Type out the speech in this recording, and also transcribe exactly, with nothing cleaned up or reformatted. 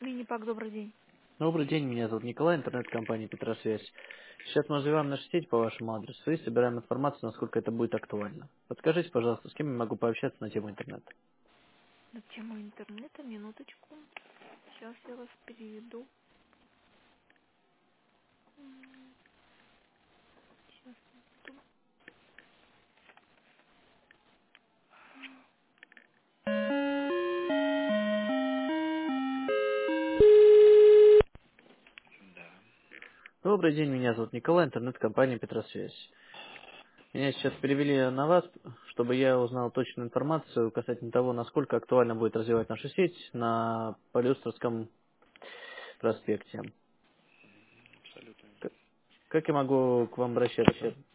Минипак, добрый день. Добрый день, меня зовут Николай, интернет-компания Петросвязь. Сейчас мы развиваем нашу сеть по вашему адресу и собираем информацию, насколько это будет актуально. Подскажите, пожалуйста, с кем я могу пообщаться на тему интернета? На тему интернета, минуточку. Сейчас я вас переведу. Сейчас. Да. Добрый день, меня зовут Николай, интернет-компания Петросвязь. Меня сейчас перевели на вас, чтобы я узнал точную информацию касательно того, насколько актуально будет развивать нашу сеть на Полюстровском проспекте. Абсолютно. К- Как я могу к вам обращаться?